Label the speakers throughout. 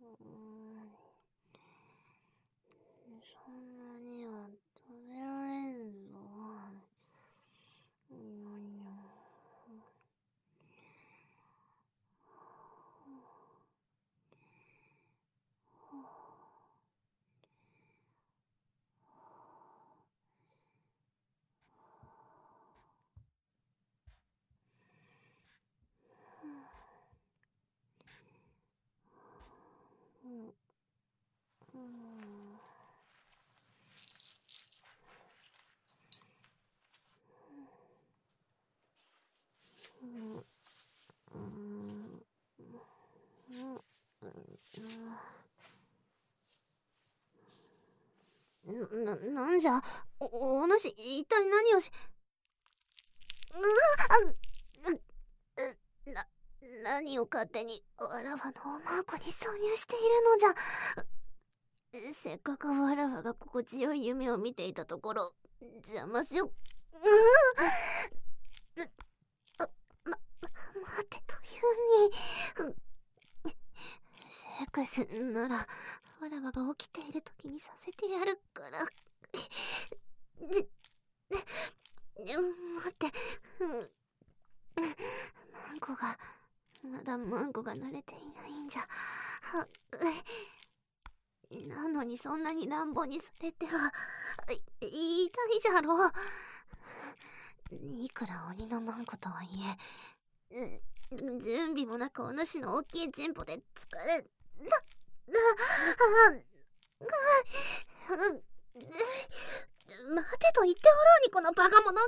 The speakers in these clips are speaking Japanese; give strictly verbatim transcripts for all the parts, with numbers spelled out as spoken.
Speaker 1: そんなには食べられんぞ。な、なんじゃ、お、お主、一体何をし、うわあ、な、何を勝手にわらわのおまんこに挿入しているのじゃ。せっかくわらわが心地よい夢を見ていたところ、邪魔しよ、うーん、あ、ま、待てというに、セックスなら、わらわが起きている時にさせてやるから。ね、ね、待って、マンコが、まだマンコが慣れていないんじゃ。なのにそんなに乱暴にされては、言いたいじゃろう。いくら鬼のマンコとはいえ、準備もなくお主の大きいチンポで疲れ、な、な、待てと言っておろうにこのバカ者が。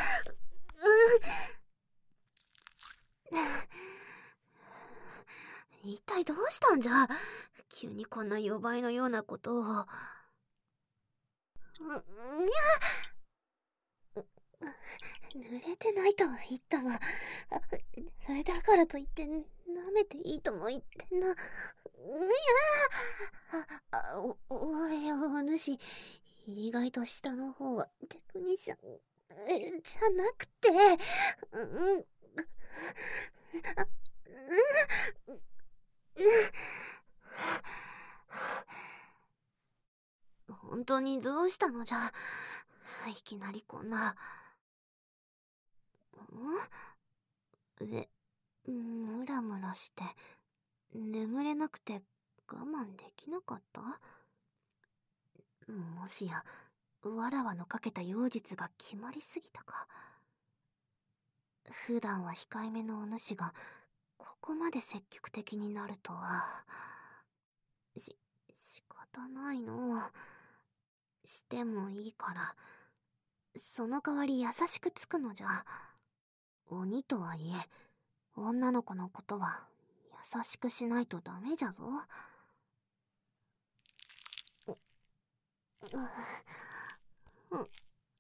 Speaker 1: 一体どうしたんじゃ、急にこんな予売のようなことを。ん、いや、濡れてないとは言ったが、だからといって舐めていいとも言ってな。いやあ、お、おいお主、意外と下の方はテクニシャンじゃなくて、うん、あ、本当にどうしたのじゃ、いきなりこんな。ん？え、ムラムラして眠れなくて我慢できなかった？もしやわらわのかけた妖術が決まりすぎたか。普段は控えめのお主がここまで積極的になるとは。し、仕方ないの。してもいいから、その代わり優しくつくのじゃ。鬼とはいえ、女の子のことは優しくしないとダメじゃぞ。うん、うん、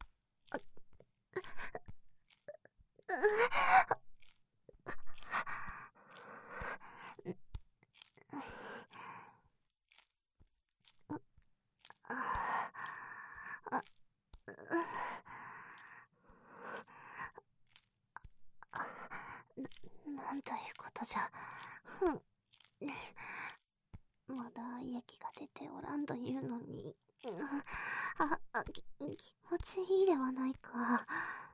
Speaker 1: なんということじゃ。まだ液が出ておらんというのに。あ、あ、き、気持ちいいではないか。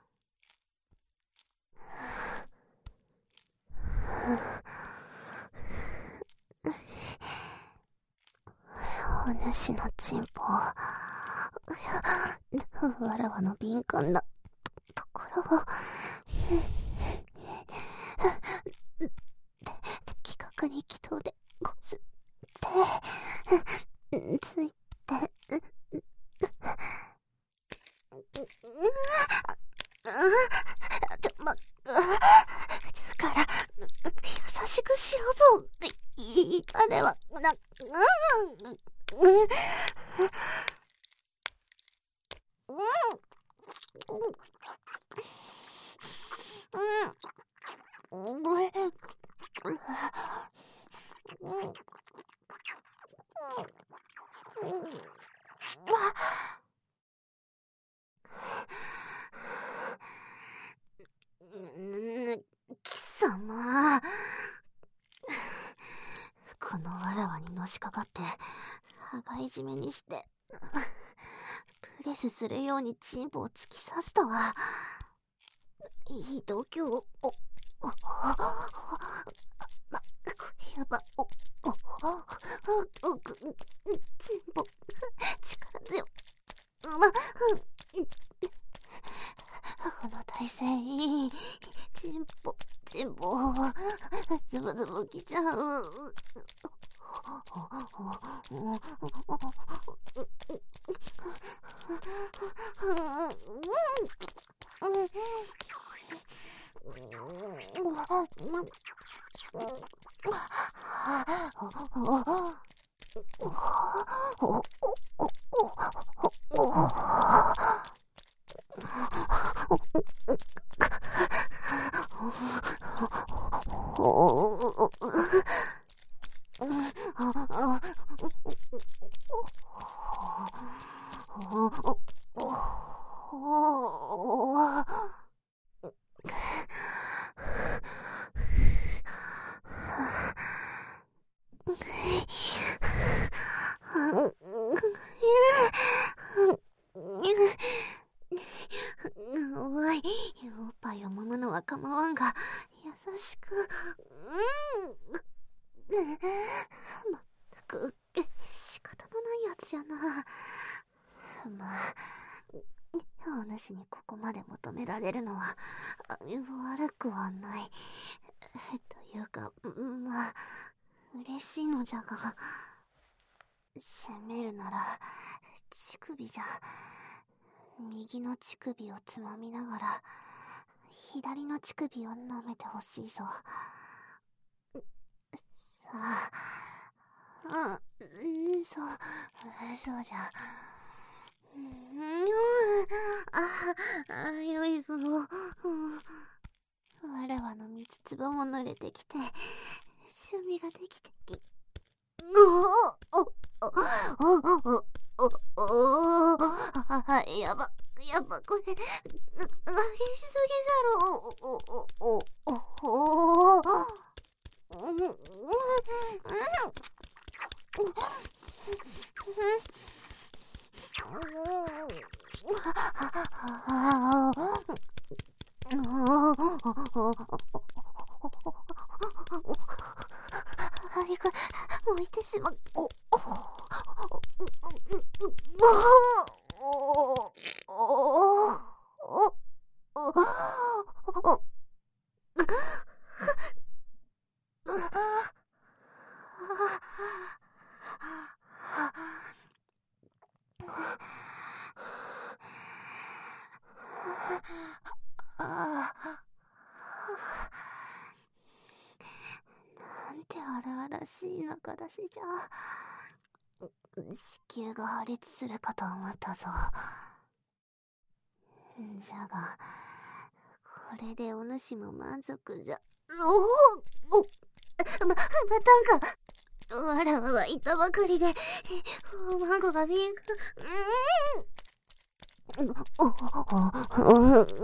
Speaker 1: お主のチンポ、わらわの敏感なところを的確に気道でこすってついて、ま、だから優しくしろぞって言いたではな、うん、うん、うん、うん、貴様、ここのわらわにのしかかって羽交い締めにしてプレスするようにチンポを突き刺すとは。いい度胸。お、お、お、これやば。お、お、お、お、チンポ力強。ま、この体勢いい。チンポ、チンポ、ズブズブきちゃう。おい、おっぱいを揉むのは構わんが、優しく。うん。まったく、仕方のないやつじゃな。まあ、お主にここまで求められるのは悪くはない。というか、まあ、嬉しいのじゃが、攻めるなら、乳首じゃ。右の乳首をつまみながら、左の乳首を舐めてほしいぞ。さあ、うん、そう、そうじゃ。うん、ああ、よいぞ。わらわの三つつぼも濡れてきて、趣味ができてき。おおおおおおおあ、やば、やば、これ、激しすぎじゃろ。おおおおおおうんうんうん置いてしまう。お、お、なんて荒々しい中出しじゃ。子宮が破裂するかと思ったぞ。じゃが、これでお主も満足じゃ。おおおま、またんか。わらわは言ったばかりで、お孫がビンク。うん。おおお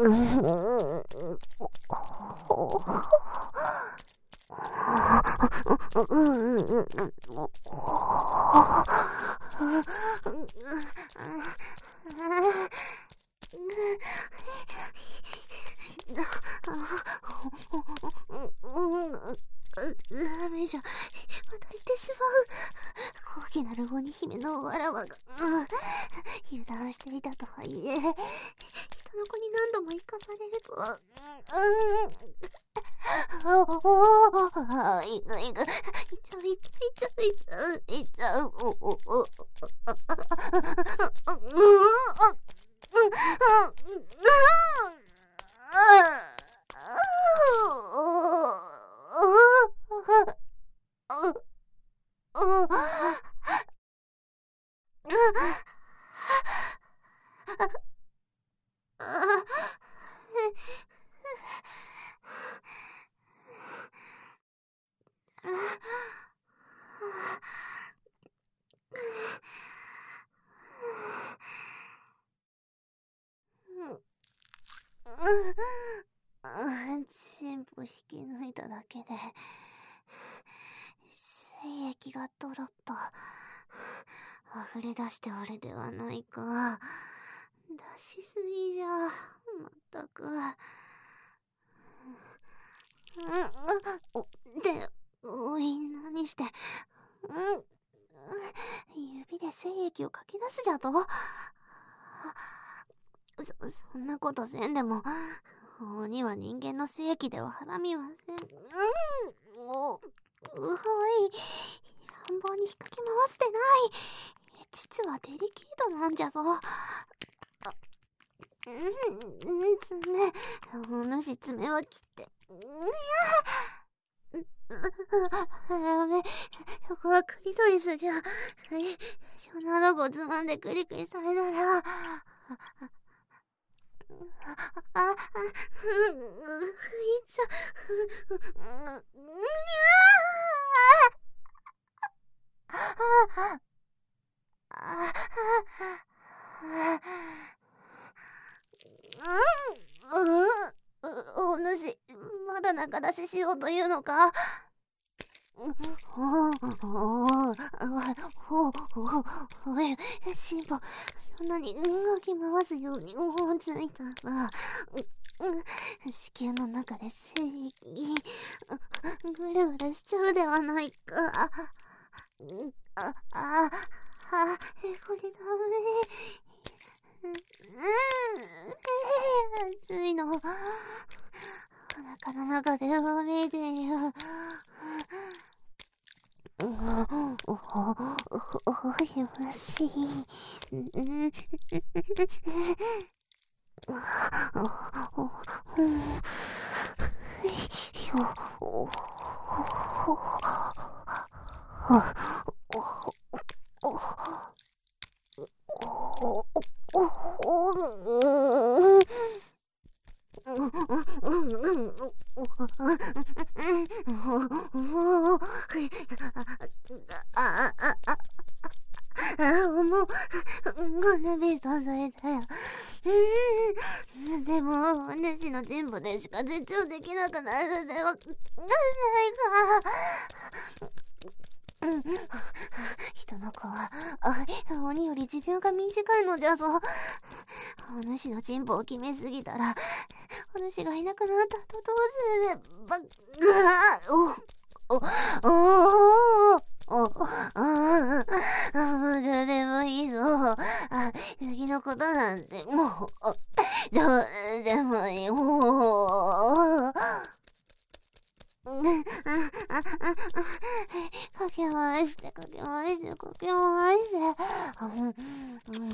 Speaker 1: ダメじゃ、またいてしまう。高貴なる鬼姫のわらわが、うん、油断していたとはいえ、人の子に何度も生かされるとは、うん、おおおいくいく、いっちゃういっちゃういっちゃういっちゃう、おおお、チンポ引き抜いただけで精液とろっと溢れ出しておるではないか。出しすぎじゃ、まったく。うん、お、で、おい、何して、うん、指で精液をかき出すじゃと。そ、そんなことせんでも、鬼は人間の精液でははらみはせん。うん、お、うほい、乱暴に引っかき回してない。実はデリケートなんじゃぞ。あ、うん、うん、爪、お主爪は切って。うん、いや、やめ、そこはクリトリスじゃ。ショナどこつまんでクリクリされたら、あ、あ、あ、ふ、ふいちゃ、ふ、ふ、にゃーあ、うん、うん、お主、まだ中出ししようというのか。おおおおおおい、シンポ、そんなに動き回すように思いついたら、子宮の中で精液、ぐるぐるしちゃうではないか。あ、あ、あ、あ、これダメ。うん、熱いの。お腹の中でうごめいている。おおおおおいむしい。うんおおよおああああ、もう、ごなびさせたよ。うん、でも、お主の人部でしか絶頂できなくなるのではないか。うん、人の子は、あ、鬼より寿命が短いのじゃぞ。お主の人部を決めすぎたら、お主がいなくなったとどうすれば、うわお、お、おおお、ああ、もうどうでもいいぞ。あ、次のことなんて、もう、どうでもいい。もう。かけ回して、かけ回して、かけ回して。うん、うん、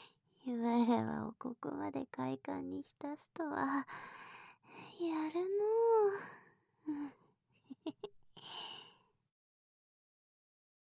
Speaker 1: 我らをここまで快感に浸すとは、やる